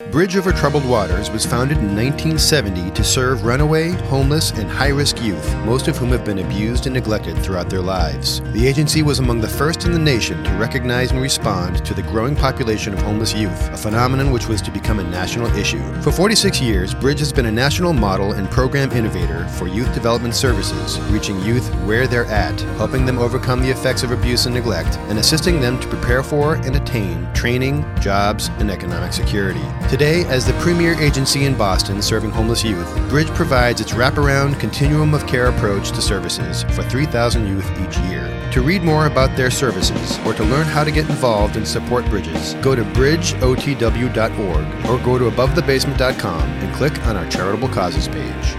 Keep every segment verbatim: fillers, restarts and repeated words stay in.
Bridge Over Troubled Waters was founded in nineteen seventy to serve runaway, homeless, and high-risk youth, most of whom have been abused and neglected throughout their lives. The agency was among the first in the nation to recognize and respond to the growing population of homeless youth, a phenomenon which was to become a national issue. For forty-six years, Bridge has been a national model and program innovator for youth development services, reaching youth where they're at, helping them overcome the effects of abuse and neglect, and assisting them to prepare for and attain training, jobs, and economic security. Today, as the premier agency in Boston serving homeless youth, Bridge provides its wraparound continuum of care approach to services for three thousand youth each year. To read more about their services or to learn how to get involved and support Bridges, go to bridge o t w dot org or go to above the basement dot com and click on our charitable causes page.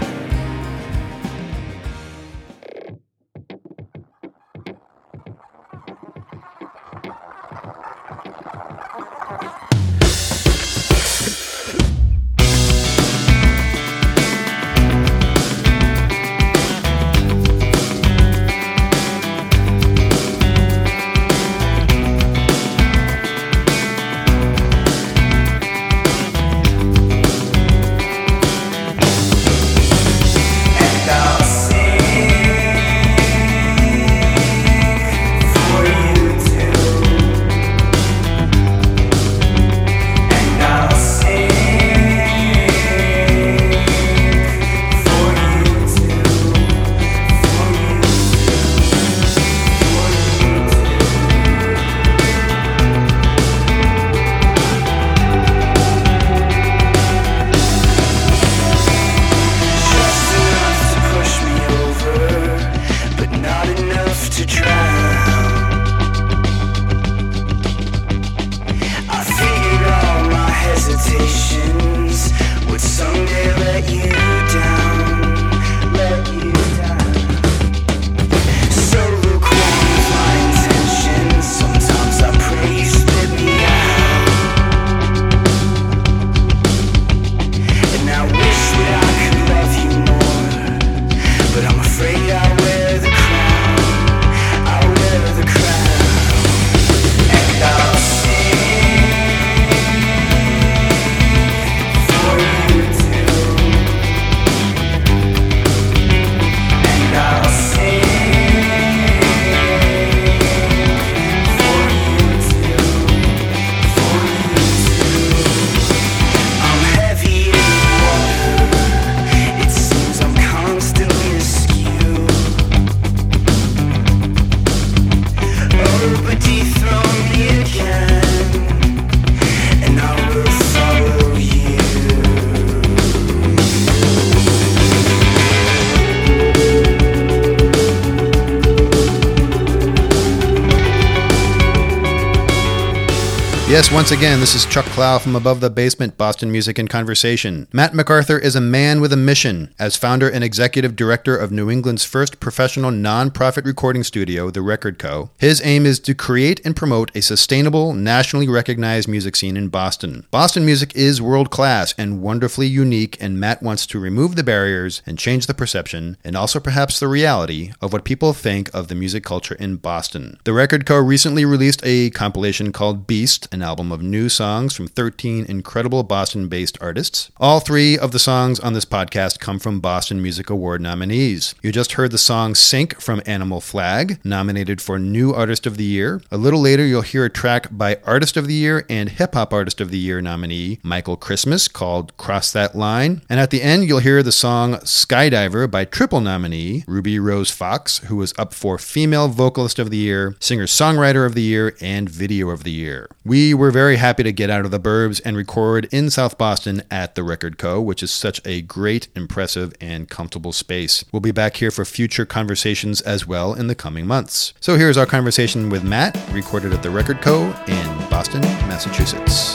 Yes, once again, this is Chuck Clow from Above the Basement, Boston Music and Conversation. Matt MacArthur is a man with a mission. As founder and executive director of New England's first professional non-profit recording studio, The Record Co., his aim is to create and promote a sustainable, nationally recognized music scene in Boston. Boston music is world-class and wonderfully unique, and Matt wants to remove the barriers and change the perception, and also perhaps the reality, of what people think of the music culture in Boston. The Record Co. recently released a compilation called Beast, an album of new songs from thirteen incredible Boston-based artists. All three of the songs on this podcast come from Boston Music Award nominees. You just heard the song Sink from Animal Flag, nominated for New Artist of the Year. A little later, you'll hear a track by Artist of the Year and Hip Hop Artist of the Year nominee Michael Christmas called Cross That Line. And at the end, you'll hear the song Skydiver by triple nominee Ruby Rose Fox, who was up for Female Vocalist of the Year, Singer-Songwriter of the Year, and Video of the Year. We were very happy to get out of the burbs and record in South Boston at The Record Co., which is such a great, impressive, and comfortable space. We'll be back here for future conversations as well in the coming months. So here's our conversation with Matt, recorded at The Record Co. in Boston, Massachusetts.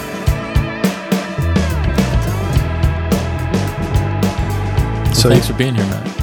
So thanks for being here, Matt.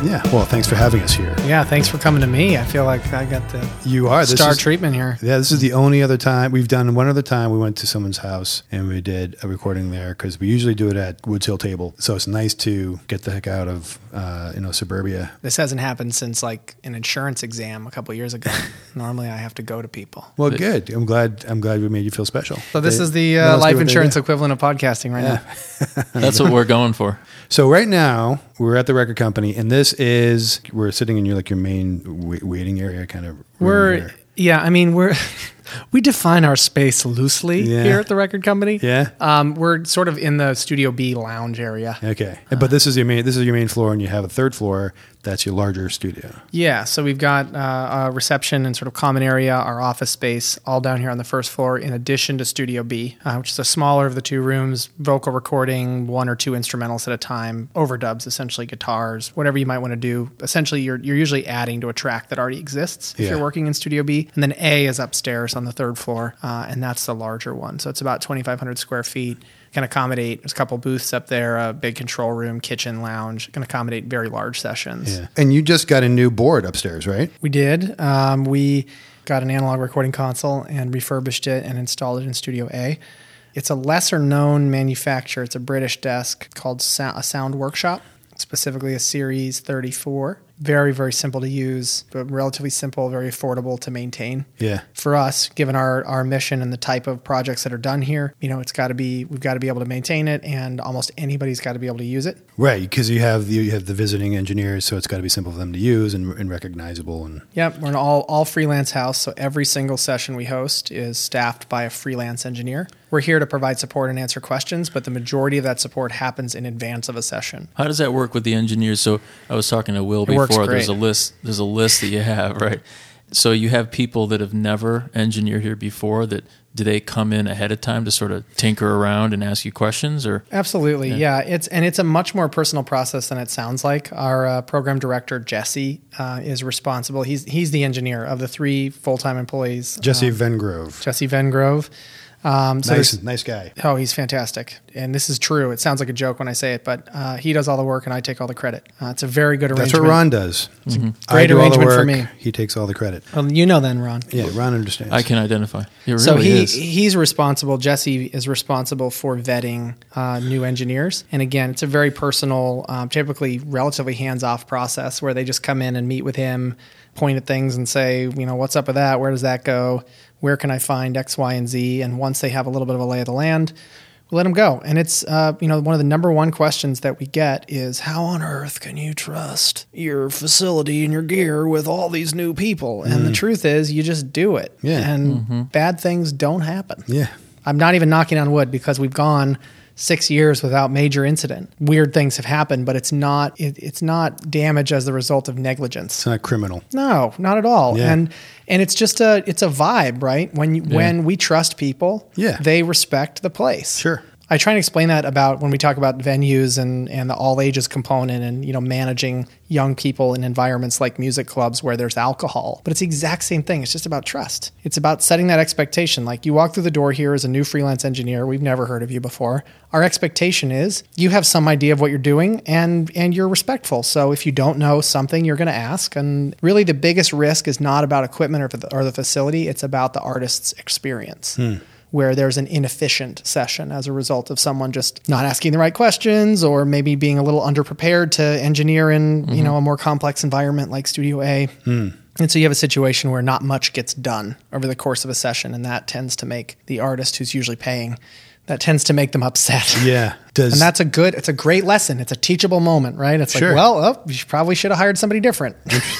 Yeah. Well, thanks for having us here. Yeah, thanks for coming to me. I feel like I got the You are. This star is, treatment here. Yeah, this is the only other time. We've done one other time. We went to someone's house and we did a recording there because we usually do it at Woods Hill Table. So it's nice to get the heck out of, uh, you know, suburbia. This hasn't happened since like an insurance exam a couple of years ago. Normally I have to go to people. Well, good. I'm glad. I'm glad we made you feel special. So this They- is the no uh, one's life doing it insurance there. equivalent of podcasting right Yeah. now. That's what we're going for. So right now we're at the record company, and this is we're sitting in your like your main wait- waiting area, kind of. room We're here. yeah, I mean we're we define our space loosely Yeah. here at the record company. Yeah. Um, we're sort of in the Studio B lounge area. Okay, but this is your main. This is your main floor, and you have a third floor. That's your larger studio. Yeah, so we've got uh, a reception and sort of common area, our office space, all down here on the first floor, in addition to Studio B, uh, which is the smaller of the two rooms, vocal recording, one or two instrumentals at a time, overdubs, essentially guitars, whatever you might want to do. Essentially, you're you're usually adding to a track that already exists if Yeah. you're working in Studio B. And then A is upstairs on the third floor, uh, and that's the larger one. So it's about twenty-five hundred square feet. Can accommodate, there's a couple booths up there, a big control room, kitchen, lounge, can accommodate very large sessions. Yeah, and you just got a new board upstairs, right? We did. Um, we got an analog recording console and refurbished it and installed it in Studio A. It's a lesser known manufacturer. It's a British desk called Sou- a Sound Workshop, specifically a Series thirty-four. Very, very simple to use, but relatively simple, very affordable to maintain. Yeah. For us, given our, our mission and the type of projects that are done here, you know, it's got to be, we've got to be able to maintain it, and almost anybody's got to be able to use it. Right, because you have the, you have the visiting engineers, so it's got to be simple for them to use and, and recognizable. And Yep, we're an all, all freelance house, so every single session we host is staffed by a freelance engineer. We're here to provide support and answer questions, but the majority of that support happens in advance of a session. How does that work with the engineers? So I was talking to Will It works before. great. There's a list. There's a list that you have, right? So you have people that have never engineered here before. That do they come in ahead of time to sort of tinker around and ask you questions, or Absolutely, Yeah. yeah. It's and it's a much more personal process than it sounds like. Our uh, program director Jesse uh, is responsible. He's he's the engineer of the three full time employees. Jesse um, Vengrove, Jesse Vengrove. Um, so nice, there's- nice guy. Oh, he's fantastic. And this is true. It sounds like a joke when I say it, but uh, he does all the work and I take all the credit. Uh, it's a very good That's arrangement. what Ron does. I Great do all the arrangement for work, me. He takes all the credit. Well, you know then, Ron. Yeah, Ron understands. I can identify. It really So he is. he's responsible. Jesse is responsible for vetting uh, new engineers, and again, it's a very personal, um, typically relatively hands-off process where they just come in and meet with him, point at things, and say, you know, what's up with that? Where does that go? Where can I find X, Y, and Z? And once they have a little bit of a lay of the land, we let them go. And it's uh, you know one of the number one questions that we get is, how on earth can you trust your facility and your gear with all these new people? And the truth is, you just do it. Yeah. And bad things don't happen. Yeah. I'm not even knocking on wood because we've gone six years without major incident. Weird things have happened, but it's not it, it's not damage as the result of negligence. It's not criminal. No, not at all. Yeah. And and it's just a it's a vibe, right? When you, when we trust people, Yeah. they respect the place. Sure. I try and explain that about when we talk about venues and, and the all ages component and, you know, managing young people in environments like music clubs where there's alcohol. But it's the exact same thing. It's just about trust. It's about setting that expectation. Like, you walk through the door here as a new freelance engineer. We've never heard of you before. Our expectation is you have some idea of what you're doing and, and you're respectful. So if you don't know something, you're going to ask. And really the biggest risk is not about equipment or the, or the facility. It's about the artist's experience. Where there's an inefficient session as a result of someone just not asking the right questions, or maybe being a little underprepared to engineer in, you know, a more complex environment like Studio A. And so you have a situation where not much gets done over the course of a session, and that tends to make the artist who's usually paying, that tends to make them upset. Yeah. Does And that's a good, it's a great lesson. It's a teachable moment, right? It's Sure. like, well, oh, you probably should have hired somebody different.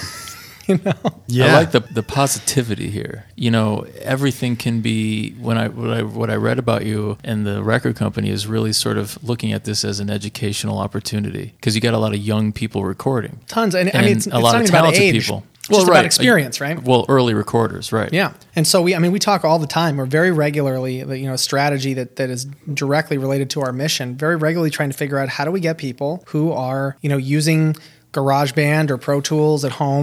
You know? yeah. I like the the positivity here. You know, everything can be when I what I what I read about you and the record company is really sort of looking at this as an educational opportunity because you got a lot of young people recording. Tons. And, I And mean, it's, a it's lot not of even about talented age. people. It's just about experience, right? Well, early recorders, right? Yeah. And so we, I mean, we talk all the time. We're very regularly, you know, strategy that, that is directly related to our mission, very regularly trying to figure out how do we get people who are, you know, using GarageBand or Pro Tools at home,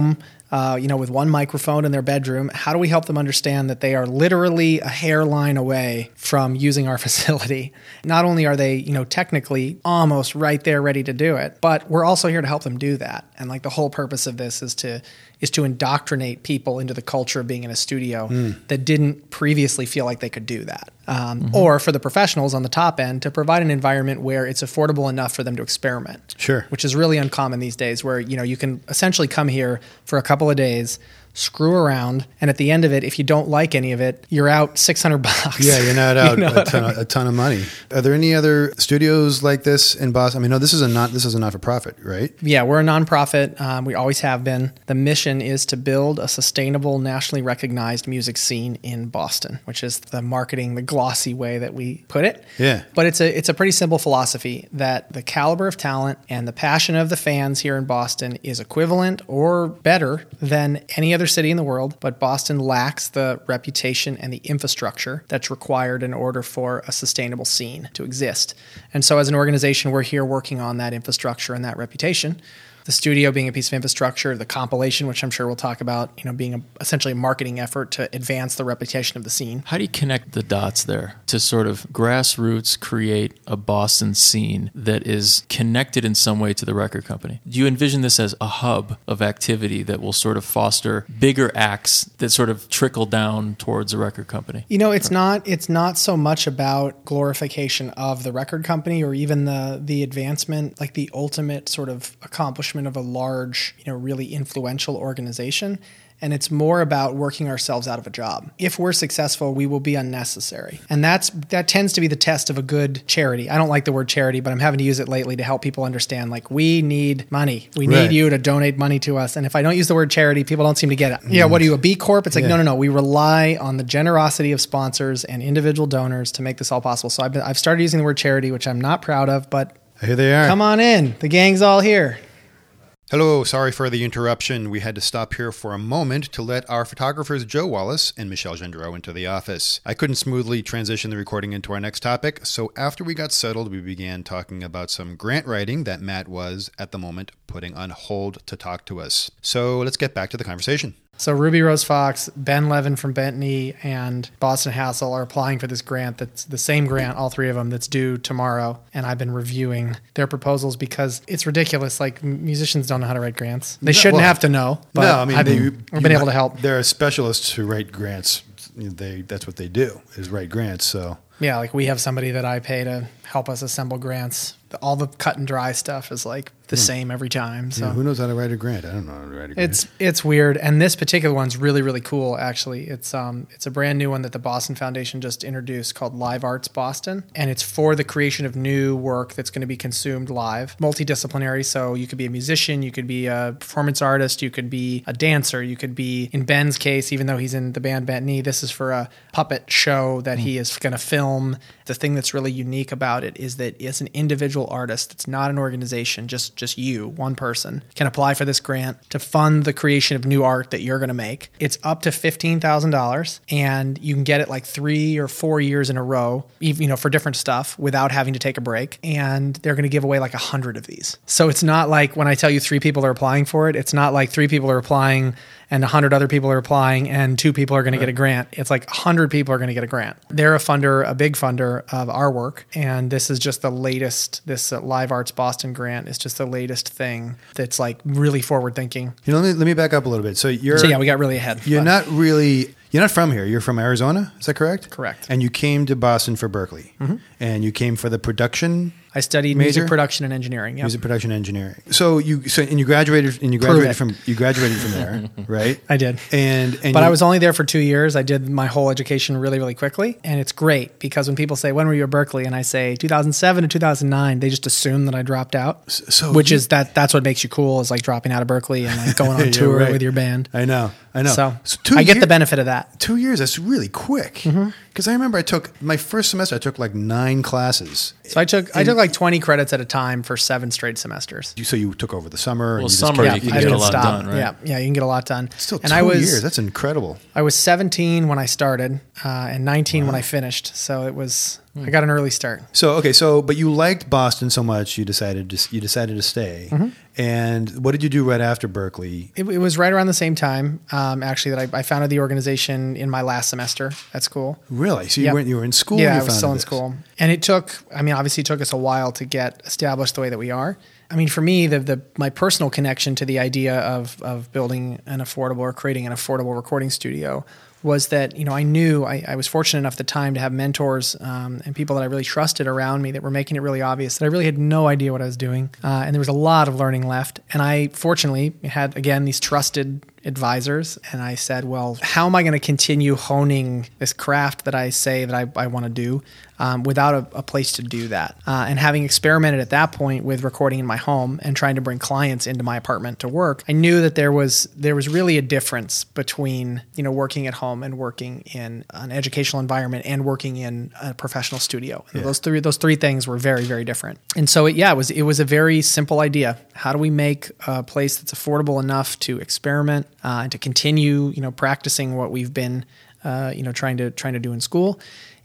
uh, you know, with one microphone in their bedroom. How do we help them understand that they are literally a hairline away from using our facility? Not only are they, you know, technically almost right there ready to do it, but we're also here to help them do that. And like the whole purpose of this is to is to indoctrinate people into the culture of being in a studio mm. that didn't previously feel like they could do that. Um, mm-hmm. Or for the professionals on the top end, to provide an environment where it's affordable enough for them to experiment. Sure. Which is really uncommon these days, where, you know, you can essentially come here for a couple of days, screw around, and at the end of it, if you don't like any of it, you're out six hundred bucks. Yeah, you're not out you know a, ton of, a ton of money. Are there any other studios like this in Boston? I mean, no, this is a not this is a not-for-profit, right? Yeah, we're a nonprofit. Um, we always have been. The mission is to build a sustainable, nationally recognized music scene in Boston, which is the marketing, the glossy way that we put it. Yeah. But it's a it's a pretty simple philosophy that the caliber of talent and the passion of the fans here in Boston is equivalent or better than any other city in the world, but Boston lacks the reputation and the infrastructure that's required in order for a sustainable scene to exist. And so as an organization, we're here working on that infrastructure and that reputation. The studio being a piece of infrastructure, the compilation, which I'm sure we'll talk about, you know, being a, essentially a marketing effort to advance the reputation of the scene. How do you connect the dots there to sort of grassroots create a Boston scene that is connected in some way to the record company? Do you envision this as a hub of activity that will sort of foster bigger acts that sort of trickle down towards a record company? You know, it's not it's not so much about glorification of the record company or even the the advancement, like the ultimate sort of accomplishment of a large, you know, really influential organization. And it's more about working ourselves out of a job. If we're successful, we will be unnecessary. And that's that tends to be the test of a good charity. I don't like the word charity, but I'm having to use it lately to help people understand, like, we need money. We right. need you to donate money to us. And if I don't use the word charity, people don't seem to get it. Mm. Yeah, what are you, a B Corp? It's like, yeah. no, no, no. We rely on the generosity of sponsors and individual donors to make this all possible. So I've, been, I've started using the word charity, which I'm not proud of, but here they are. Come on in. The gang's all here. Hello, sorry for the interruption. We had to stop here for a moment to let our photographers Joe Wallace and Michelle Gendreau into the office. I couldn't smoothly transition the recording into our next topic, so after we got settled, we began talking about some grant writing that Matt was, at the moment, putting on hold to talk to us. So let's get back to the conversation. So Ruby Rose Fox, Ben Levin from Bentney, and Boston Hassel are applying for this grant. That's the same grant, all three of them, that's due tomorrow. And I've been reviewing their proposals because it's ridiculous. Like, musicians don't know how to write grants. They shouldn't well, have to know. But no, I mean, I've they, been, I've been able to help. There are specialists who write grants. They that's what they do, is write grants. So yeah, like we have somebody that I pay to help us assemble grants. All the cut and dry stuff is like the hmm. same every time. So yeah, who knows how to write a grant? I don't know how to write a grant. It's it's weird, and this particular one's really really cool. Actually, it's um it's a brand new one that the Boston Foundation just introduced called Live Arts Boston, and it's for the creation of new work that's going to be consumed live, multidisciplinary. So you could be a musician, you could be a performance artist, you could be a dancer, you could be, in Ben's case, even though he's in the band Bentney, this is for a puppet show that hmm. he is going to film. The thing that's really unique about it is that it's an individual artist. It's not an organization, just just you, one person, can apply for this grant to fund the creation of new art that you're going to make. It's up to fifteen thousand dollars, and you can get it like three or four years in a row, you know, for different stuff without having to take a break. And they're going to give away like a hundred of these. So it's not like when I tell you three people are applying for it, it's not like three people are applying and a hundred other people are applying and two people are going right. to get a grant. It's like a hundred people are going to get a grant. They're a funder, a big funder of our work. And this is just the latest, this uh, Live Arts Boston grant is just the latest thing that's like really forward thinking. You know, let me, let me back up a little bit. So you're, so yeah, we got really ahead. You're but. not really, you're not from here. You're from Arizona. Is that correct? Correct. And you came to Boston for Berklee. Mm-hmm. And you came for the production. I studied major? music production and engineering. Yep. Music production and engineering. So you, so and you graduated, and you graduated from, you graduated from there, right? I did. And, and but you, I was only there for two years. I did my whole education really, really quickly, and it's great because when people say, "When were you at Berklee?" and I say two thousand seven to two thousand nine, they just assume that I dropped out. So which you, is that that's what makes you cool, is like dropping out of Berklee and like going on yeah, tour right. with your band. I know, I know. So, so I get year, the benefit of that. Two years. That's really quick. Mm-hmm. Because I remember I took my first semester. I took like nine classes. So I took and, I took like twenty credits at a time for seven straight semesters. You, so you took over the summer. Well, and you summer just, you yeah, can I get a lot stop. done, right? Yeah, yeah, you can get a lot done. Still two and I was, years. That's incredible. I was seventeen when I started, uh, and nineteen wow. when I finished. So it was. Hmm. I got an early start. So okay, so but you liked Boston so much, you decided to you decided to stay, mm-hmm. And what did you do right after Berkeley? It, it was right around the same time, um, actually, that I, I founded the organization in my last semester at school. Really? So you Yep. weren't you were in school? Yeah, when I you was still in founded this? school. And it took, I mean, obviously it took us a while to get established the way that we are. I mean, for me, the, the my personal connection to the idea of of building an affordable or creating an affordable recording studio was that, you know, I knew I, I was fortunate enough at the time to have mentors um, and people that I really trusted around me that were making it really obvious that I really had no idea what I was doing. Uh, and there was a lot of learning left. And I fortunately had, again, these trusted advisors. And I said, well, how am I going to continue honing this craft that I say that I, I want to do um, without a, a place to do that? Uh, and having experimented at that point with recording in my home and trying to bring clients into my apartment to work, I knew that there was there was really a difference between, you know, working at home and working in an educational environment and working in a professional studio. Yeah. Those three those three things were very, very different. And so, it, yeah, it was it was a very simple idea. How do we make a place that's affordable enough to experiment uh, and to continue, you know, practicing what we've been, uh, you know, trying to trying to do in school?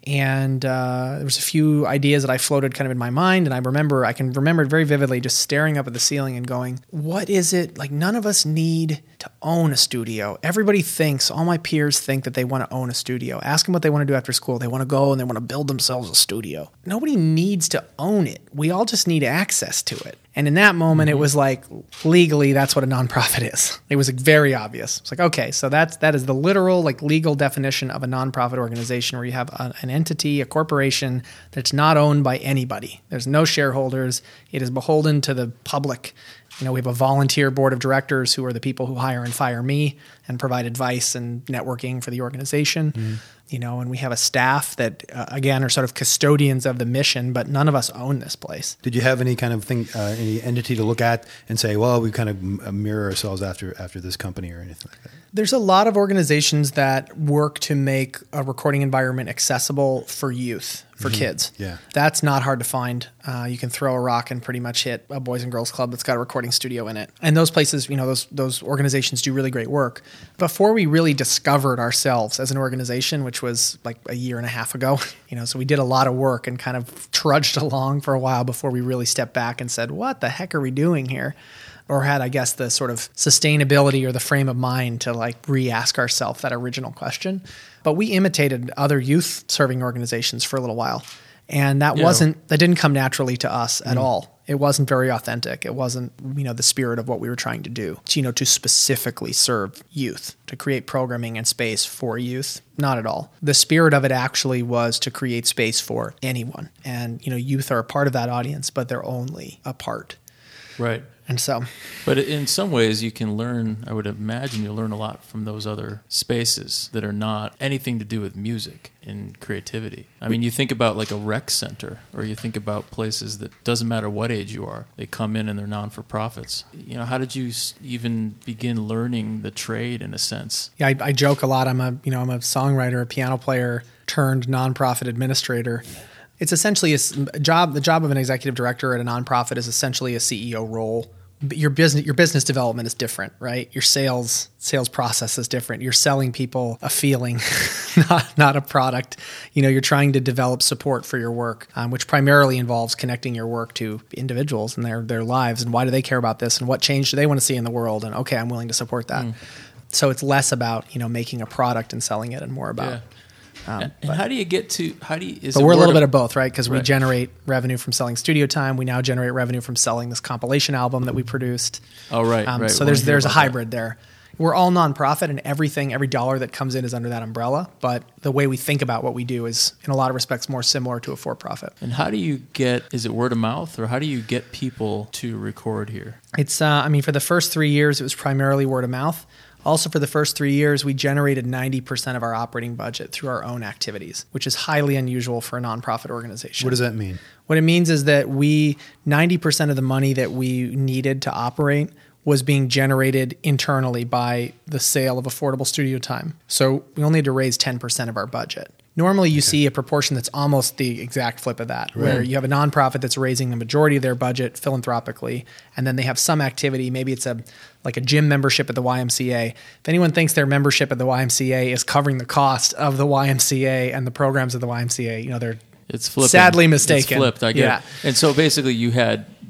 And uh, there was a few ideas that I floated kind of in my mind. And I remember, I can remember it very vividly, just staring up at the ceiling and going, what is it? Like, none of us need to own a studio. Everybody thinks, all my peers think that they want to own a studio. Ask them what they want to do after school. They want to go and they want to build themselves a studio. Nobody needs to own it. We all just need access to it. And in that moment, mm-hmm. it was like, legally, that's what a nonprofit is. It was like very obvious. It's like, okay, so that's that is the literal, like, legal definition of a nonprofit organization, where you have a, an entity, a corporation that's not owned by anybody. There's no shareholders. It is beholden to the public. You know, we have a volunteer board of directors who are the people who hire and fire me and provide advice and networking for the organization. Mm. You know, and we have a staff that, uh, again, are sort of custodians of the mission, but none of us own this place. Did you have any kind of thing, uh, any entity to look at and say, well, we kind of mirror ourselves after after this company or anything like that? There's a lot of organizations that work to make a recording environment accessible for youth, for mm-hmm. kids. Yeah. That's not hard to find. Uh, you can throw a rock and pretty much hit a Boys and Girls Club that's got a recording studio in it. And those places, you know, those those organizations do really great work. Before we really discovered ourselves as an organization, which was like a year and a half ago, you know, so we did a lot of work and kind of trudged along for a while before we really stepped back and said, what the heck are we doing here? Or had, I guess, the sort of sustainability or the frame of mind to like re-ask ourselves that original question. But we imitated other youth serving organizations for a little while. And that yeah. wasn't, that didn't come naturally to us at mm. all. It wasn't very authentic. It wasn't, you know, the spirit of what we were trying to do, to, you know, to specifically serve youth, to create programming and space for youth. Not at all. The spirit of it actually was to create space for anyone. And, you know, youth are a part of that audience, but they're only a part. Right. And so, but in some ways you can learn, I would imagine you learn a lot from those other spaces that are not anything to do with music and creativity. I mean, you think about like a rec center, or you think about places that doesn't matter what age you are, they come in and they're non-for-profits. You know, how did you even begin learning the trade in a sense? Yeah, I, I joke a lot. I'm a, you know, I'm a songwriter, a piano player turned nonprofit administrator. It's essentially a, a job. The job of an executive director at a nonprofit is essentially a C E O role. Your business, your business development is different, right? Your sales sales process is different. You're selling people a feeling, not not a product. You know, you're trying to develop support for your work, um, which primarily involves connecting your work to individuals and their their lives, and why do they care about this, and what change do they want to see in the world, and okay, I'm willing to support that. Mm. So it's less about, you know, making a product and selling it, and more about. Yeah. Um, and but, how do you get to, how do you, is but it we're a little of, bit of both, right? Because right. we generate revenue from selling studio time. We now generate revenue from selling this compilation album that we produced. Oh, right, um, right. So We'll there's there's a hybrid that. there. We're all nonprofit, and everything, every dollar that comes in is under that umbrella. But the way we think about what we do is, in a lot of respects, more similar to a for-profit. And how do you get, is it word of mouth, or how do you get people to record here? It's, uh, I mean, for the first three years, it was primarily word of mouth. Also, for the first three years, we generated ninety percent of our operating budget through our own activities, which is highly unusual for a nonprofit organization. What does that mean? What it means is that we, ninety percent of the money that we needed to operate was being generated internally by the sale of affordable studio time. So we only had to raise ten percent of our budget. Normally, you okay. see a proportion that's almost the exact flip of that, right. where you have a nonprofit that's raising the majority of their budget philanthropically, and then they have some activity. Maybe it's a like a gym membership at the Y M C A. If anyone thinks their membership at the Y M C A is covering the cost of the Y M C A and the programs of the Y M C A, you know, they're it's flipping. sadly mistaken. It's flipped, I get yeah. it. And so basically you had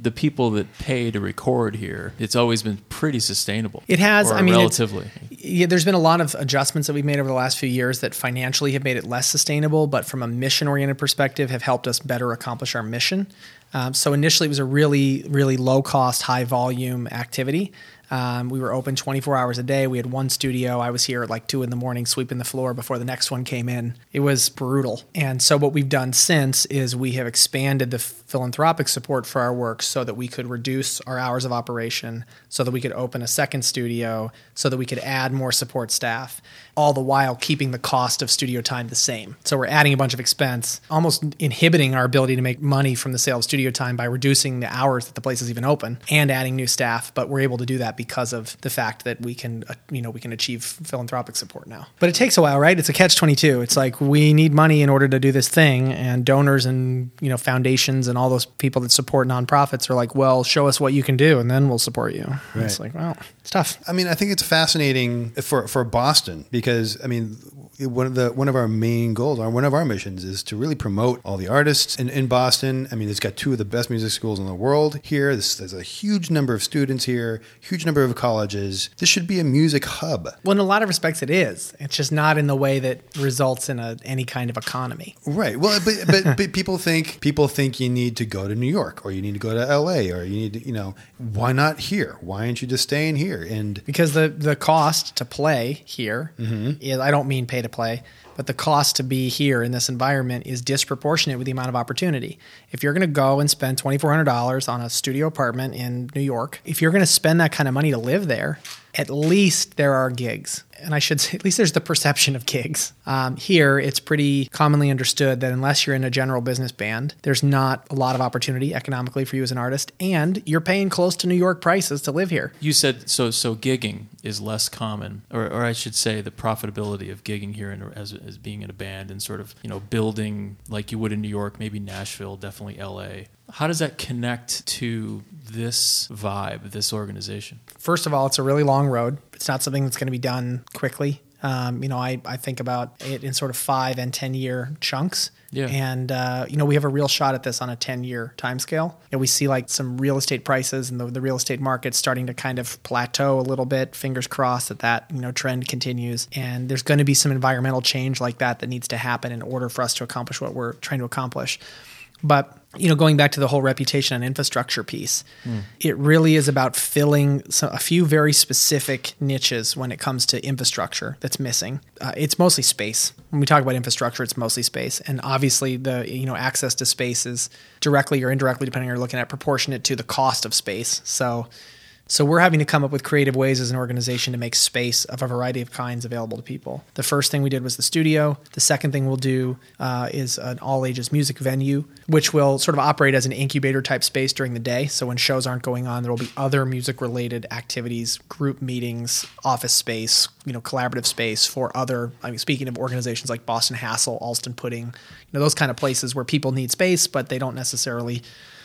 the people that pay to record here, it's always been pretty sustainable. It has. Or I mean, relatively. Yeah, there's been a lot of adjustments that we've made over the last few years that financially have made it less sustainable, but from a mission-oriented perspective have helped us better accomplish our mission. Um, so initially, it was a really, really low-cost, high-volume activity. Um, we were open twenty-four hours a day. We had one studio. I was here at like two in the morning sweeping the floor before the next one came in. It was brutal. And so what we've done since is we have expanded the philanthropic support for our work so that we could reduce our hours of operation, so that we could open a second studio, so that we could add more support staff, all the while keeping the cost of studio time the same. So we're adding a bunch of expense, almost inhibiting our ability to make money from the sale of studio time by reducing the hours that the place is even open and adding new staff. But we're able to do that because of the fact that we can, uh, you know, we can achieve philanthropic support now. But it takes a while, right? It's a catch twenty-two. It's like we need money in order to do this thing, and donors and, you know, foundations and all those people that support nonprofits are like, well, show us what you can do and then we'll support you. Right. It's like, well, it's tough. I mean, I think it's fascinating for, for Boston because, I mean, one of the one of our main goals, or one of our missions, is to really promote all the artists in, in Boston. I mean, it's got two of the best music schools in the world here. This, there's a huge number of students here, huge number of colleges. This should be a music hub. Well, in a lot of respects, it is. It's just not in the way that results in a, any kind of economy. Right. Well, but, but but people think people think you need to go to New York or you need to go to L A or you need to, you know, why not here? Why aren't you just staying here? And because the the cost to play here mm-hmm. is, I don't mean pay to play, but the cost to be here in this environment is disproportionate with the amount of opportunity. If you're going to go and spend twenty-four hundred dollars on a studio apartment in New York, if you're going to spend that kind of money to live there, at least there are gigs. And I should say, at least there's the perception of gigs. Um, here, it's pretty commonly understood that unless you're in a general business band, there's not a lot of opportunity economically for you as an artist, and you're paying close to New York prices to live here. You said, so so gigging is less common, or, or I should say the profitability of gigging here in, as, as being in a band and sort of, you know, building like you would in New York, maybe Nashville, definitely L A. How does that connect to this vibe, this organization? First of all, it's a really long road. It's not something that's going to be done quickly. Um, you know, I, I think about it in sort of five and ten year chunks. Yeah. And, uh, you know, we have a real shot at this on a ten year time scale. You know, we see like some real estate prices and the, the real estate market starting to kind of plateau a little bit. Fingers crossed that that, you know, trend continues. And there's going to be some environmental change like that that needs to happen in order for us to accomplish what we're trying to accomplish. But, you know, going back to the whole reputation and infrastructure piece, mm. it really is about filling some, a few very specific niches when it comes to infrastructure that's missing. Uh, it's mostly space. When we talk about infrastructure, it's mostly space. And obviously the, you know, access to space is directly or indirectly, depending on you're looking at, proportionate to the cost of space. So So we're having to come up with creative ways as an organization to make space of a variety of kinds available to people. The first thing we did was the studio. The second thing we'll do uh, is an all-ages music venue, which will sort of operate as an incubator-type space during the day. So when shows aren't going on, there will be other music-related activities, group meetings, office space, you know, collaborative space for other, I mean, speaking of organizations like Boston Hassle, Alston Pudding, you know, those kind of places where people need space, but they don't necessarily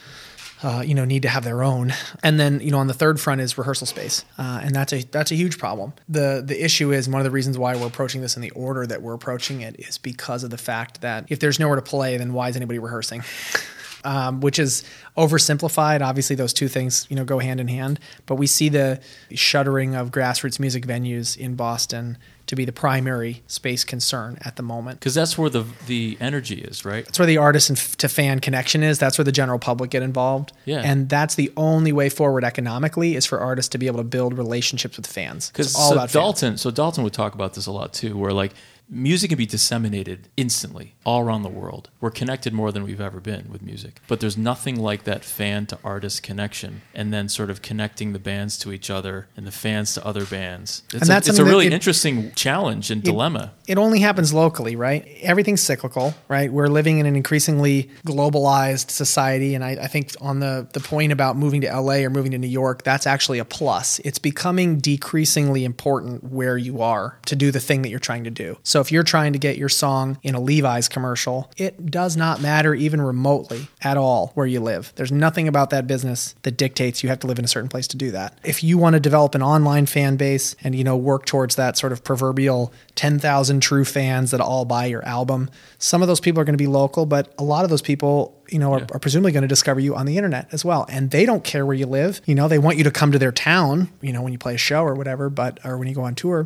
Uh, you know, need to have their own. And then, you know, on the third front is rehearsal space. Uh, and that's a that's a huge problem. The the issue is, one of the reasons why we're approaching this in the order that we're approaching it is because of the fact that if there's nowhere to play, then why is anybody rehearsing? Um, which is oversimplified. Obviously, those two things, you know, go hand in hand. But we see the shuttering of grassroots music venues in Boston to be the primary space concern at the moment. Because that's where the the energy is, right? That's where the artist and f- to fan connection is. That's where the general public get involved. Yeah. And that's the only way forward economically, is for artists to be able to build relationships with fans. Because all so about Dalton, fans. so Dalton would talk about this a lot too, where like music can be disseminated instantly all around the world. We're connected more than we've ever been with music. But there's nothing like that fan to artist connection, and then sort of connecting the bands to each other and the fans to other bands. It's And a, that's it's a something really that it- interesting challenge and dilemma. It only happens locally, right? Everything's cyclical, right? We're living in an increasingly globalized society. And I, I think on the, the point about moving to L A or moving to New York, that's actually a plus. It's becoming decreasingly important where you are to do the thing that you're trying to do. So So if you're trying to get your song in a Levi's commercial, it does not matter even remotely at all where you live. There's nothing about that business that dictates you have to live in a certain place to do that. If you want to develop an online fan base and, you know, work towards that sort of proverbial ten thousand true fans that all buy your album, some of those people are going to be local, but a lot of those people, you know, are, Yeah. are presumably going to discover you on the internet as well. And they don't care where you live. You know, they want you to come to their town, you know, when you play a show or whatever, but, or when you go on tour.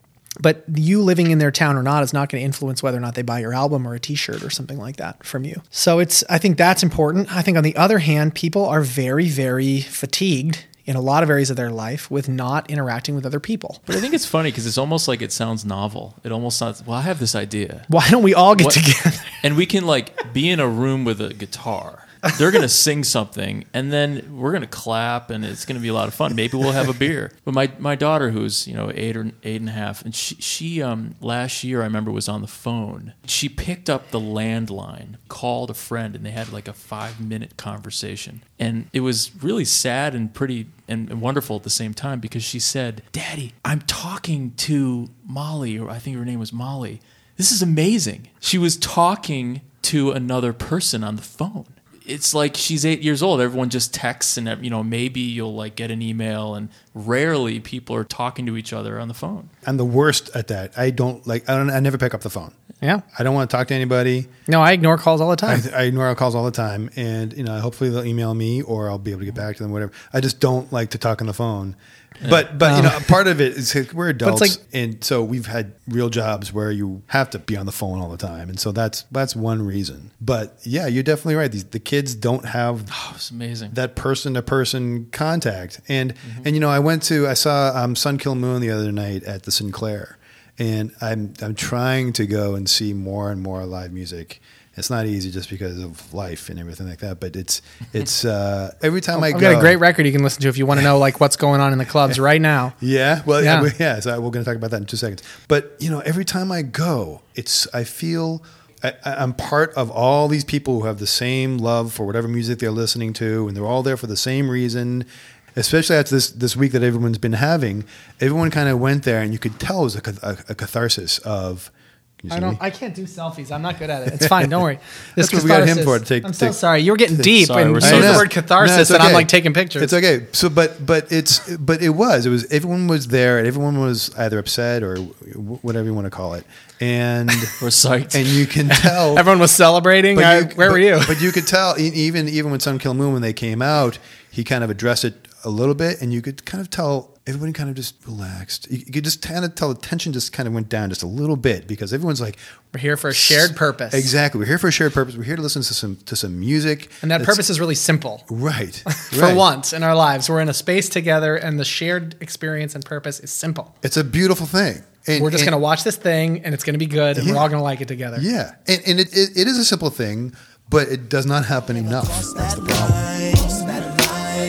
But you living in their town or not is not going to influence whether or not they buy your album or a t-shirt or something like that from you. So it's, I think that's important. I think on the other hand, people are very, very fatigued in a lot of areas of their life with not interacting with other people. But I think it's funny because it's almost like it sounds novel. It almost sounds, well, I have this idea. Why don't we all get What- together? And we can like be in a room with a guitar. They're going to sing something and then we're going to clap and it's going to be a lot of fun. Maybe we'll have a beer. But my, my daughter, who's, you know, eight or eight and a half, and she, she um, last year I remember was on the phone. She picked up the landline, called a friend, and they had like a five minute conversation. And it was really sad and pretty and, and wonderful at the same time because she said, Daddy, I'm talking to Molly, or I think her name was Molly. This is amazing. She was talking to another person on the phone. It's like she's eight years old. Everyone just texts and, you know, maybe you'll like get an email, and rarely people are talking to each other on the phone. I'm the worst at that. I don't like, I don't, I never pick up the phone. Yeah. I don't want to talk to anybody. No, I ignore calls all the time. I, I ignore calls all the time. And, you know, hopefully they'll email me or I'll be able to get back to them, whatever. I just don't like to talk on the phone. But, but you know, part of it is we're adults. like- and so we've had real jobs where you have to be on the phone all the time. And so that's, that's one reason. But yeah, you're definitely right. These, the kids don't have Oh, it's amazing. that person to person contact. And, Mm-hmm. and, you know, I went to, I saw um, Sun Kill Moon the other night at the Sinclair, and I'm, I'm trying to go and see more and more live music. It's not easy just because of life and everything like that, but it's, it's, uh, every time I I've go. got a great record you can listen to if you want to know like what's going on in the clubs right now. Yeah. Well, Yeah. yeah. yeah so we're going to talk about that in two seconds. But, you know, every time I go, it's, I feel I, I'm part of all these people who have the same love for whatever music they're listening to, and they're all there for the same reason. Especially after this, this week that everyone's been having, everyone kind of went there, and you could tell it was a, a, a catharsis of. Can you I see don't. me? I can't do selfies. I'm not good at it. It's fine. Don't worry. That's what we got him catharsis- for, to take- I'm so take- sorry. You were getting deep Sorry, and we're used so- the I know. word catharsis, No, it's and I'm okay. like taking pictures. It's okay. So, but but it's but it was it was everyone was there, and everyone was either upset or w- whatever you want to call it, and We're psyched. and you can tell Everyone was celebrating. I, you- where but- were you? But you could tell, e- even even when Sun Kill Moon, when they came out, he kind of addressed it a little bit, and you could kind of tell everybody kind of just relaxed. You, you could just kind of tell the tension just kind of went down just a little bit because everyone's like, We're here for a shared purpose. exactly, we're here for a shared purpose. We're here to listen to some to some music, And that that's- purpose is really simple. right For right. once in our lives, we're in a space together, and the shared experience and purpose is simple. It's a beautiful thing. And, We're just and- going to watch this thing, and it's going to be good, and we're Yeah. all going to like it together. Yeah, and, and it, it, it is a simple thing, but it does not happen enough. That's the problem.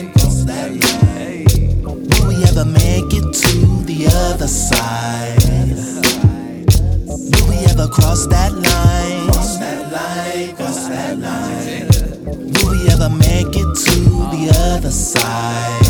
Will we ever make it to the other side? Will we ever cross that line? Cross that line, cross that line. Will we ever make it to the other side?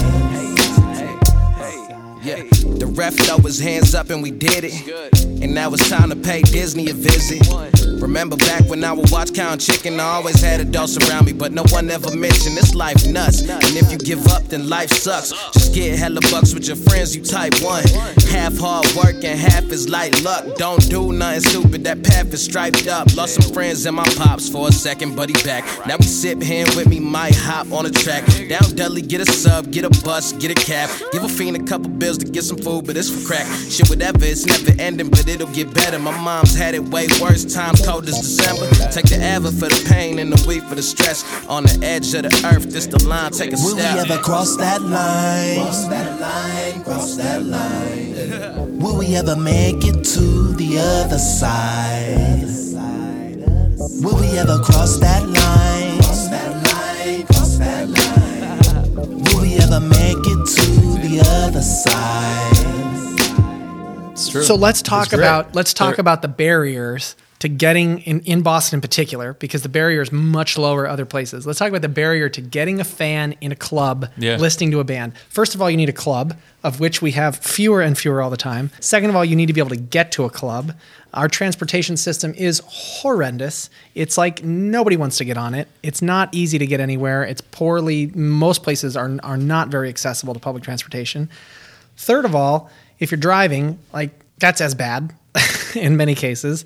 Yeah, the ref throw his hands up and we did it. And now it's time to pay Disney a visit. Remember back when I would watch Count Chicken, I always had adults around me, but no one ever mentioned this life nuts. And if you give up, then life sucks. Just get hella bucks with your friends, you type one. Half hard work and half is light luck. Don't do nothing stupid, that path is striped up. Lost some friends and my pops for a second, but he back. Now we sip here with me, might hop on a track. Down Dudley, get a sub, get a bus, get a cab. Give a fiend a couple bills to get some food, but it's for crack. Shit, whatever, it's never ending, but it'll get better. My mom's had it way worse, times cold as December. Take the Ava for the pain and the weed for the stress. On the edge of the earth, this the line, take a Will we step. ever cross that line? Cross that line, cross that line. Will we ever make it to the other side? Will we ever cross that line? Cross that line, cross that line. Will we ever make it to the other side? It's true. So let's talk great. about let's talk There- about the barriers to getting, in, in Boston in particular, because the barrier is much lower other places. Let's talk about the barrier to getting a fan in a club, Yeah. listening to a band. First of all, you need a club, of which we have fewer and fewer all the time. Second of all, you need to be able to get to a club. Our transportation system is horrendous. It's like nobody wants to get on it. It's not easy to get anywhere. It's poorly, most places are, are not very accessible to public transportation. Third of all, if you're driving, like that's as bad in many cases.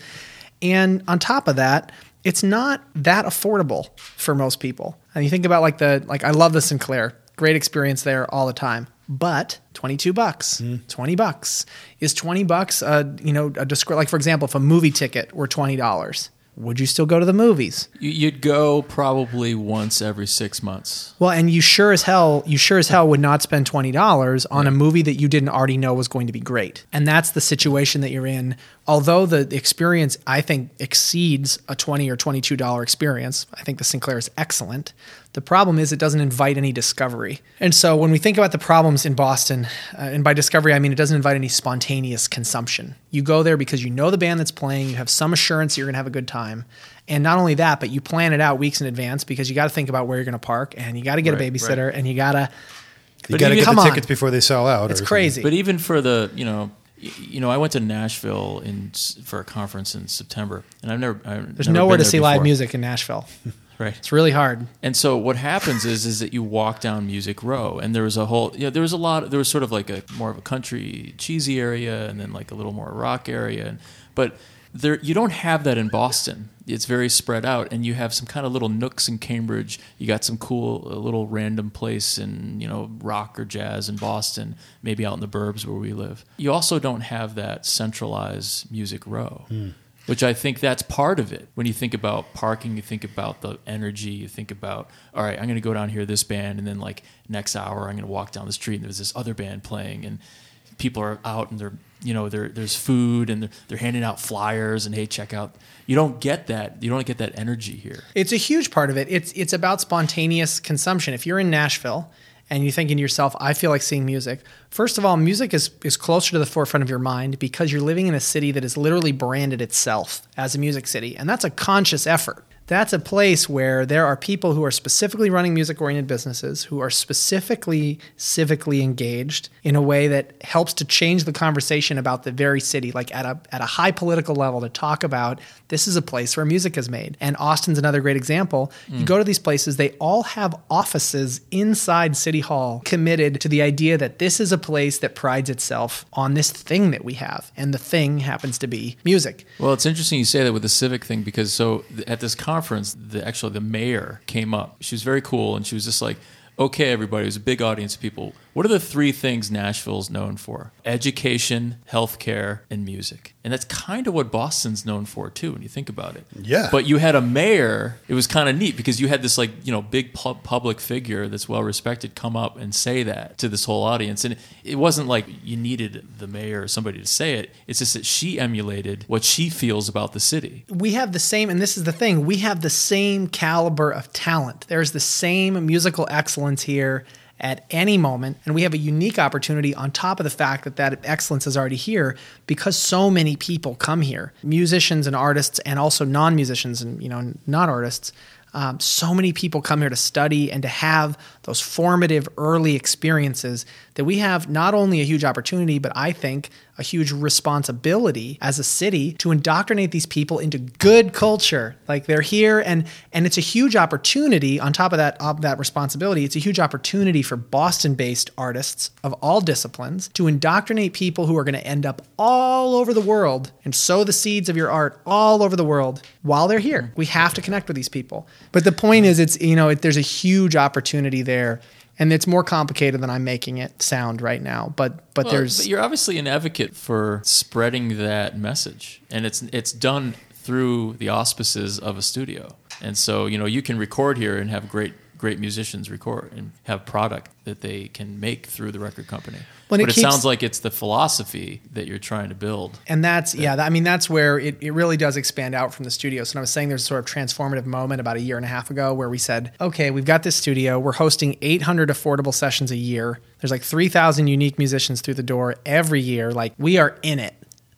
And on top of that, it's not that affordable for most people. And you think about like the, like I love the Sinclair, great experience there all the time. But twenty-two bucks, mm. twenty bucks is twenty bucks. Uh, you know, a disc- like for example, if a movie ticket were twenty dollars, would you still go to the movies? You'd go probably once every six months. Well, and you sure as hell, you sure as hell would not spend twenty dollars on right. a movie that you didn't already know was going to be great. And that's the situation that you're in. Although the experience, I think, exceeds a twenty or twenty-two dollars experience, I think the Sinclair is excellent. The problem is it doesn't invite any discovery. And so when we think about the problems in Boston, uh, and by discovery, I mean it doesn't invite any spontaneous consumption. You go there because you know the band that's playing, you have some assurance you're going to have a good time. And not only that, but you plan it out weeks in advance because you got to think about where you're going to park, and you got to get right, a babysitter, right. and you got to You got to get the tickets before they sell out. It's or crazy. But even for the, you know, you know, I went to Nashville in for a conference in September, and I've never. I've There's never nowhere been to there see before. live music in Nashville. Right. It's really hard. And so what happens is is that you walk down Music Row, and there was a whole, you know, there was a lot. There was sort of like a more of a country cheesy area, and then like a little more rock area, and but there you don't have that in Boston. It's very spread out, and you have some kind of little nooks in Cambridge. You got some cool, a little random place in, you know, rock or jazz in Boston, maybe out in the burbs where we live. You also don't have that centralized Music Row, mm. which I think that's part of it. When you think about parking, you think about the energy, you think about, all right, I'm going to go down here, this band, and then like next hour I'm going to walk down the street and there's this other band playing, and people are out and they're, you know, there there's food and they're, they're handing out flyers and hey, check out. You don't get that. You don't get that energy here. It's a huge part of it. It's it's about spontaneous consumption. If you're in Nashville and you're thinking to yourself, I feel like seeing music. First of all, music is, is closer to the forefront of your mind because you're living in a city that has literally branded itself as a music city. And that's a conscious effort. That's a place where there are people who are specifically running music-oriented businesses, who are specifically civically engaged in a way that helps to change the conversation about the very city, like at a at a high political level, to talk about this is a place where music is made. And Austin's another great example. Mm. You go to these places, they all have offices inside City Hall committed to the idea that this is a place that prides itself on this thing that we have. And the thing happens to be music. Well, it's interesting you say that with the civic thing, because so at this conference, conference, the actually the mayor came up. She was very cool, and she was just like, okay, everybody, it was a big audience of people. What are the three things Nashville's known for? Education, healthcare, and music. And that's kind of what Boston's known for, too, when you think about it. Yeah. But you had a mayor, it was kind of neat, because you had this, like, you know, big pu- public figure that's well-respected come up and say that to this whole audience. And it wasn't like you needed the mayor or somebody to say it. It's just that she emulated what she feels about the city. We have the same, and this is the thing, we have the same caliber of talent. There's the same musical excellence here at any moment, and we have a unique opportunity on top of the fact that that excellence is already here because so many people come here, musicians and artists, and also non-musicians and, you know, not artists. Um, so many people come here to study and to have those formative early experiences that we have not only a huge opportunity, but I think a huge responsibility as a city to indoctrinate these people into good culture. Like they're here, and and it's a huge opportunity on top of that, of that responsibility. It's a huge opportunity for Boston-based artists of all disciplines to indoctrinate people who are going to end up all over the world and sow the seeds of your art all over the world while they're here. We have to connect with these people. But the point is, it's, you know, it, there's a huge opportunity there. And it's more complicated than I'm making it sound right now. But but well, there's but you're obviously an advocate for spreading that message, and it's it's done through the auspices of a studio. And so, you know, you can record here and have great great musicians record and have product that they can make through the record company. When but it it, keeps, sounds like it's the philosophy that you're trying to build. And that's, yeah, that, I mean, that's where it, it really does expand out from the studio. So I was saying there's a sort of transformative moment about a year and a half ago where we said, okay, we've got this studio. We're hosting eight hundred affordable sessions a year. There's like three thousand unique musicians through the door every year. Like, we are in it.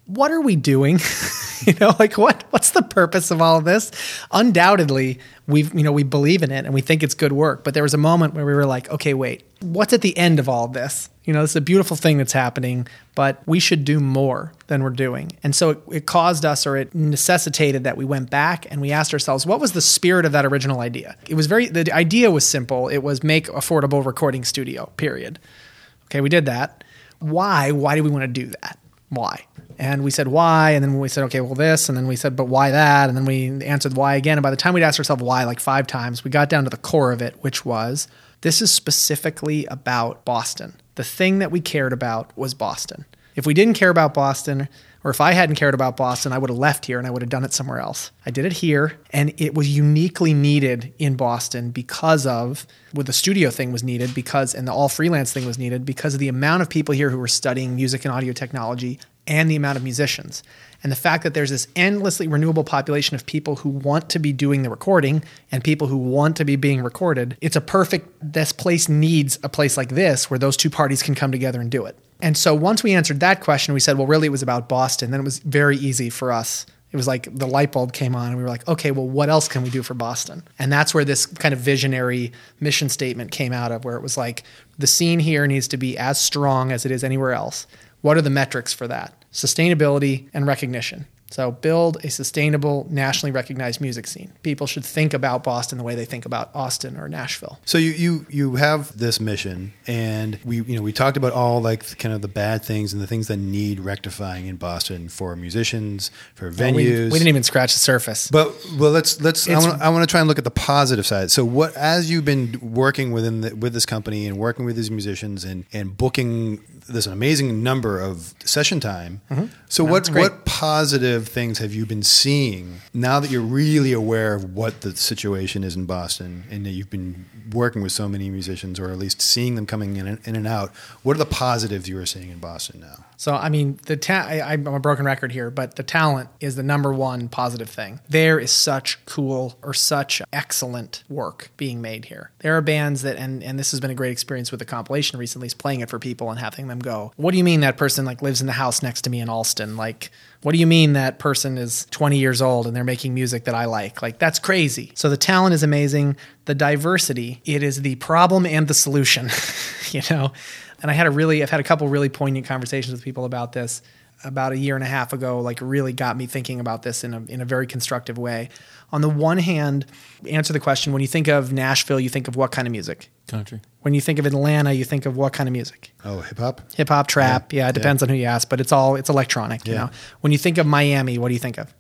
what are we doing? You know, like what, what's the purpose of all of this? Undoubtedly, we've, you know, we believe in it and we think it's good work. But there was a moment where we were like, okay, wait, what's at the end of all of this? You know, it's a beautiful thing that's happening, but we should do more than we're doing. And so it, it caused us, or it necessitated that we went back and we asked ourselves, what was the spirit of that original idea? It was very, the idea was simple. It was make affordable recording studio, period. Okay, we did that. Why? Why do we want to do that? Why? And we said why, and then we said, okay, well this, and then we said, but why that? And then we answered why again. And by the time we'd asked ourselves why like five times, we got down to the core of it, which was, this is specifically about Boston. The thing that we cared about was Boston. If we didn't care about Boston, or if I hadn't cared about Boston, I would have left here and I would have done it somewhere else. I did it here, and it was uniquely needed in Boston because of, well, the studio thing was needed because, and the all freelance thing was needed because of the amount of people here who were studying music and audio technology and the amount of musicians. And the fact that there's this endlessly renewable population of people who want to be doing the recording and people who want to be being recorded, it's a perfect, this place needs a place like this where those two parties can come together and do it. And so once we answered that question, we said, well, really it was about Boston. Then it was very easy for us. It was like the light bulb came on and we were like, okay, well, what else can we do for Boston? And that's where this kind of visionary mission statement came out of, where it was like, the scene here needs to be as strong as it is anywhere else. What are the metrics for that? Sustainability and recognition. So build a sustainable, nationally recognized music scene. People should think about Boston the way they think about Austin or Nashville. So you you you have this mission, and we you know we talked about all like kind of the bad things and the things that need rectifying in Boston for musicians, for venues. Well, we, we didn't even scratch the surface. But well, let's let's. It's, I want to try and look at the positive side. So what, as you've been working within the, with this company and working with these musicians and and booking this amazing number of session time. Mm-hmm. So no, what what positive things have you been seeing now that you're really aware of what the situation is in Boston and that you've been working with so many musicians, or at least seeing them coming in and, in and out? What are the positives you are seeing in Boston now? So, I mean, the ta- I, I'm a broken record here, but the talent is the number one positive thing. There is such cool or such excellent work being made here. There are bands that, and, and this has been a great experience with the compilation recently, is playing it for people and having them go, what do you mean that person like lives in the house next to me in Alston? Like, what do you mean that person is twenty years old and they're making music that I like? Like, that's crazy. So the talent is amazing. The diversity, it is the problem and the solution, you know? And I had a really, I've had a couple really poignant conversations with people about this about a year and a half ago, like really got me thinking about this in a in a very constructive way. On the one hand, answer the question, when you think of Nashville, you think of what kind of music? Country. When you think of Atlanta, you think of what kind of music? Oh, hip hop? Hip hop, trap. Yeah, yeah, it depends yeah. on who you ask, but it's all, it's electronic, yeah. you know? When you think of Miami, what do you think of?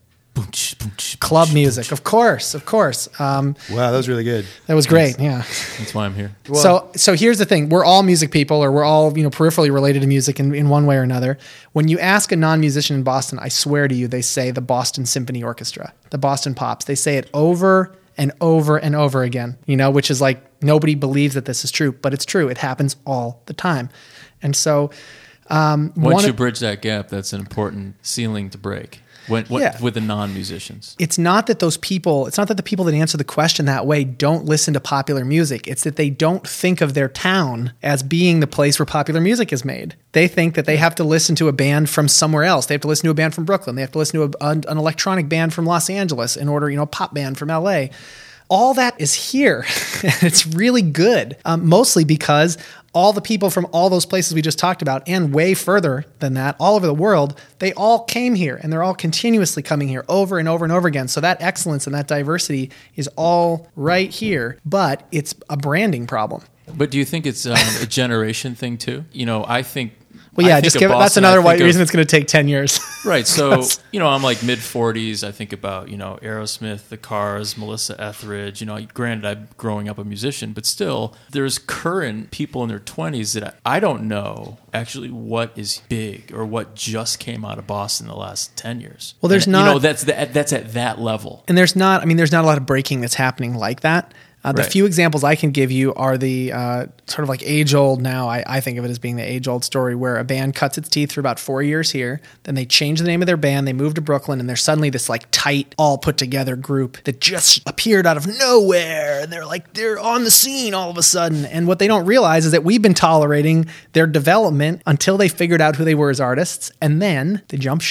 Club music, of course, of course. Um, wow, that was really good. That was great, yeah. That's why I'm here. Well, so, so here's the thing: we're all music people, or we're all, you know, peripherally related to music in, in one way or another. When you ask a non-musician in Boston, I swear to you, they say the Boston Symphony Orchestra, the Boston Pops. They say it over and over and over again. You know, which is like nobody believes that this is true, but it's true. It happens all the time, and so um, once you bridge that gap, that's an important ceiling to break. When, what, yeah. With the non-musicians. It's not that those people, it's not that the people that answer the question that way don't listen to popular music. It's that they don't think of their town as being the place where popular music is made. They think that they have to listen to a band from somewhere else. They have to listen to a band from Brooklyn. They have to listen to a, an, an electronic band from Los Angeles in order, you know, a pop band from L A. All that is here. It's really good, um, mostly because all the people from all those places we just talked about, and way further than that, all over the world, they all came here, and they're all continuously coming here over and over and over again. So that excellence and that diversity is all right here, but it's a branding problem. But do you think it's um, a generation thing too? You know, I think... Well, yeah, just give Boston, it. That's another white reason of, it's going to take ten years. Right. So, you know, I'm like mid forties. I think about, you know, Aerosmith, The Cars, Melissa Etheridge. You know, granted, I'm growing up a musician, but still, there's current people in their twenties that I don't know actually what is big or what just came out of Boston in the last ten years. Well, there's and, not. You know, that's the, that's at that level. And there's not. I mean, there's not a lot of breaking that's happening like that. Uh, the right. few examples I can give you are the uh, sort of like age-old now, I, I think of it as being the age-old story where a band cuts its teeth for about four years here, then they change the name of their band, they move to Brooklyn, and they're suddenly this like tight, all put-together group that just appeared out of nowhere, and they're like, they're on the scene all of a sudden. And what they don't realize is that we've been tolerating their development until they figured out who they were as artists, and then they jump ship.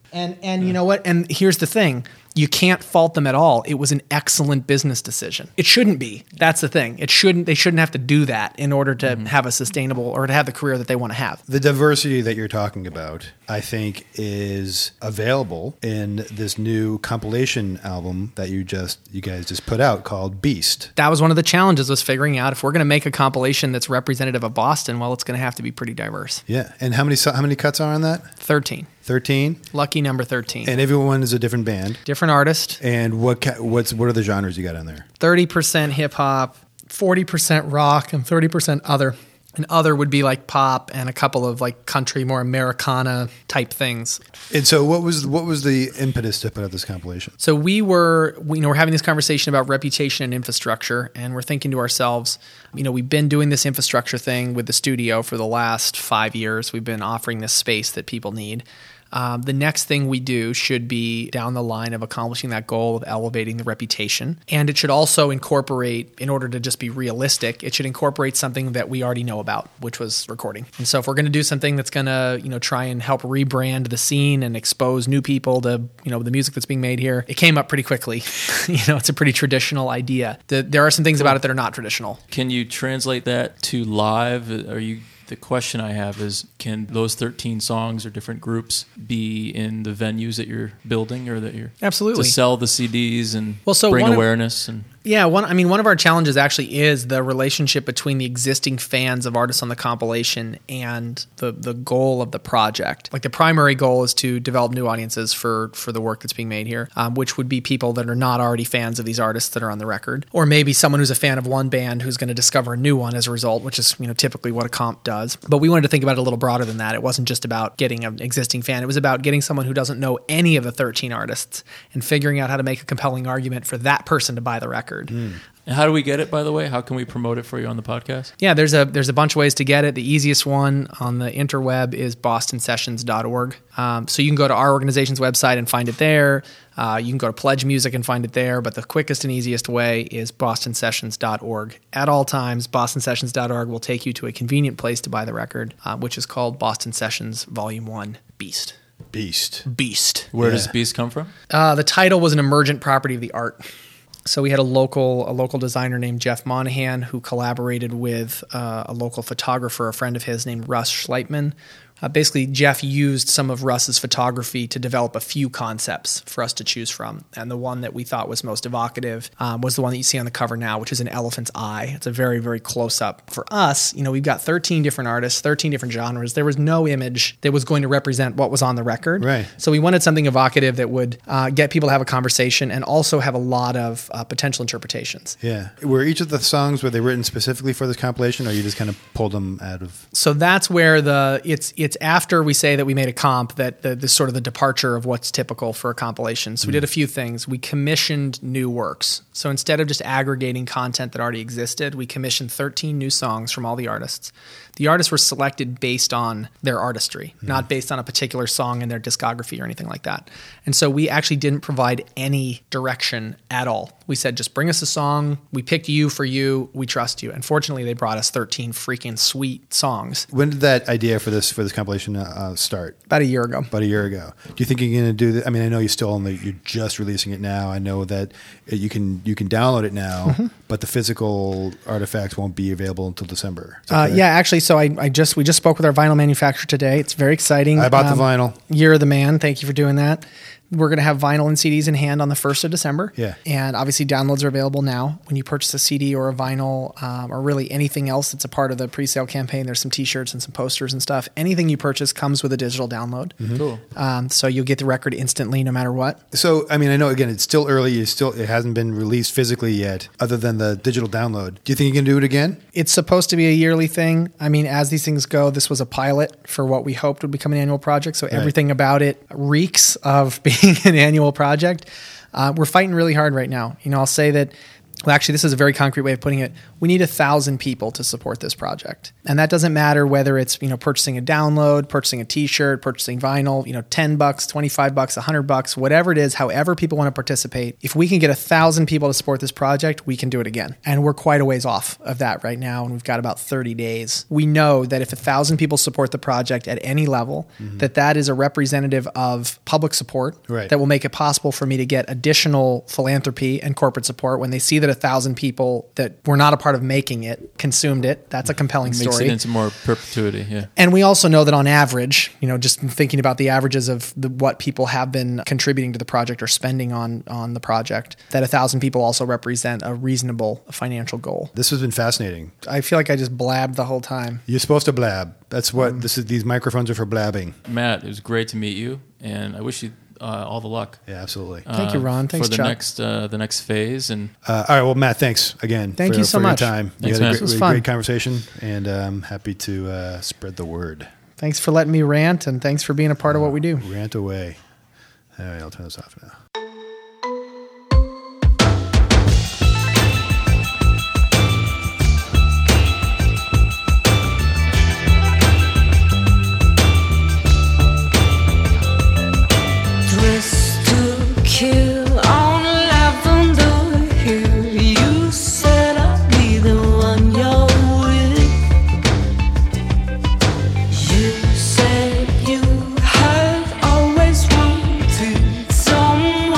And and you know what? And here's the thing. You can't fault them at all. It was an excellent business decision. It shouldn't be. That's the thing. It shouldn't. They shouldn't have to do that in order to mm-hmm. have a sustainable or to have the career that they want to have. The diversity that you're talking about, I think, is available in this new compilation album that you just you guys just put out called Beast. That was one of the challenges, was figuring out if we're going to make a compilation that's representative of Boston, well, it's going to have to be pretty diverse. Yeah. And how many how many cuts are on that? thirteen. thirteen? Lucky number thirteen. And everyone is a different band. Different artist. And what ca- what's what are the genres you got on there? thirty percent hip hop, forty percent rock, and thirty percent other. And other would be like pop and a couple of like country, more Americana type things. And so what was what was the impetus to put out this compilation? So we were, we, you know, we're having this conversation about reputation and infrastructure, and we're thinking to ourselves, you know, we've been doing this infrastructure thing with the studio for the last five years. We've been offering this space that people need. Um, the next thing we do should be down the line of accomplishing that goal of elevating the reputation. And it should also incorporate, in order to just be realistic, it should incorporate something that we already know about, which was recording. And so if we're going to do something that's going to, you know, try and help rebrand the scene and expose new people to, you know, the music that's being made here, it came up pretty quickly. You know, it's a pretty traditional idea. The, there are some things about it that are not traditional. Can you translate that to live? Are you... The question I have is, can those thirteen songs or different groups be in the venues that you're building or that you're absolutely to sell the C Ds and well, so bring one awareness? Of, and yeah, one. I mean, one of our challenges actually is the relationship between the existing fans of artists on the compilation and the the goal of the project. Like the primary goal is to develop new audiences for for the work that's being made here, um, which would be people that are not already fans of these artists that are on the record, or maybe someone who's a fan of one band who's going to discover a new one as a result, which is, you know, typically what a comp does. But we wanted to think about it a little broader than that. It wasn't just about getting an existing fan. It was about getting someone who doesn't know any of the thirteen artists and figuring out how to make a compelling argument for that person to buy the record. Mm. And how do we get it, by the way? How can we promote it for you on the podcast? Yeah, there's a there's a bunch of ways to get it. The easiest one on the interweb is boston sessions dot org. Um, so you can go to our organization's website and find it there. Uh, you can go to Pledge Music and find it there. But the quickest and easiest way is boston sessions dot org. At all times, boston sessions dot org will take you to a convenient place to buy the record, uh, which is called Boston Sessions Volume one, Beast. Beast. Beast. Where Yeah. does Beast come from? Uh, the title was an emergent property of the art. So we had a local a local designer named Jeff Monahan who collaborated with uh, a local photographer, a friend of his named Russ Schleitman. Uh, basically, Jeff used some of Russ's photography to develop a few concepts for us to choose from. And the one that we thought was most evocative um, was the one that you see on the cover now, which is an elephant's eye. It's a very, very close-up. For us, you know, we've got thirteen different artists, thirteen different genres. There was no image that was going to represent what was on the record. Right. So we wanted something evocative that would uh, get people to have a conversation and also have a lot of uh, potential interpretations. Yeah. Were each of the songs, were they written specifically for this compilation, or you just kind of pulled them out of... So that's where the it's it's after we say that we made a comp that the, this sort of the departure of what's typical for a compilation. So we did a few things. We commissioned new works. So instead of just aggregating content that already existed, we commissioned thirteen new songs from all the artists. The artists were selected based on their artistry, mm. not based on a particular song in their discography or anything like that. And so we actually didn't provide any direction at all. We said, just bring us a song. We picked you for you. We trust you. And fortunately, they brought us thirteen freaking sweet songs. When did that idea for this for this compilation uh, start? About a year ago. About a year ago. Do you think you're going to do that? I mean, I know you still only you're just releasing it now. I know that you can you can download it now, mm-hmm. but the physical artifacts won't be available until December. Uh, yeah, actually, so I, I just we just spoke with our vinyl manufacturer today. It's very exciting. I bought um, the vinyl. You're the man. Thank you for doing that. We're going to have vinyl and C Ds in hand on the first of December. Yeah. And obviously downloads are available now. When you purchase a C D or a vinyl um, or really anything else that's a part of the pre-sale campaign, there's some T-shirts and some posters and stuff. Anything you purchase comes with a digital download. Mm-hmm. Cool. Um, so you'll get the record instantly no matter what. So, I mean, I know, again, it's still early. It's still, it hasn't been released physically yet, other than the digital download. Do you think you can do it again? It's supposed to be a yearly thing. I mean, as these things go, this was a pilot for what we hoped would become an annual project. So right. everything about it reeks of being an annual project. Uh, we're fighting really hard right now. You know, I'll say that Well, actually, this is a very concrete way of putting it. We need a thousand people to support this project. And that doesn't matter whether it's, you know, purchasing a download, purchasing a t-shirt, purchasing vinyl, you know, ten bucks, twenty-five bucks, a hundred bucks, whatever it is, however people want to participate. If we can get a thousand people to support this project, we can do it again. And we're quite a ways off of that right now. And we've got about thirty days. We know that if a thousand people support the project at any level, mm-hmm. that that is a representative of public support right. that will make it possible for me to get additional philanthropy and corporate support when they see that a thousand people that were not a part of making it consumed it. That's a compelling it makes story. It into more perpetuity, yeah. And we also know that on average, you know, just thinking about the averages of the, what people have been contributing to the project or spending on on the project, that a thousand people also represent a reasonable financial goal. This has been fascinating. I feel like I just blabbed the whole time. You're supposed to blab. That's what um, this is. These microphones are for blabbing. Matt, it was great to meet you, and I wish you Uh, all the luck. Yeah, absolutely. Uh, Thank you, Ron. Thanks, for the Chuck. next uh, the next phase. And uh, all right, well, Matt, thanks again. Thank for, you so for much. Your time. Thanks, you had Matt. a It was great, fun. great conversation, and I'm happy to uh, spread the word. Thanks for letting me rant, and thanks for being a part of what we do. Rant away. All right, I'll turn this off now. Kill on Lavender Hill. You said I'd be the one you're with. You said you had always wanted someone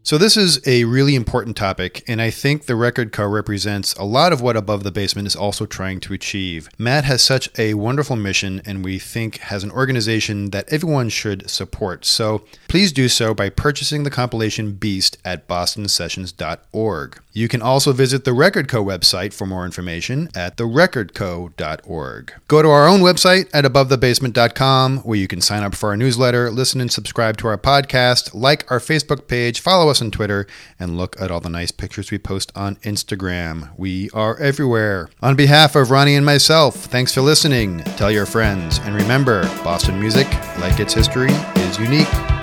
So this is a really important topic, and I think the Record Co. represents a lot of what Above the Basement is also trying to achieve. Matt has such a wonderful mission, and we think has an organization that everyone should support. So please do so by purchasing the compilation Beast at boston sessions dot org. You can also visit the Record Co. website for more information at the record co dot org. Go to our own website at above the basement dot com, where you can sign up for our newsletter, listen and subscribe to our podcast, like our Facebook page, follow us on Twitter, and look at all the nice pictures we post on Instagram. We are everywhere. On behalf of Ronnie and myself, thanks for listening. Tell your friends, and remember, Boston music, like its history, is unique.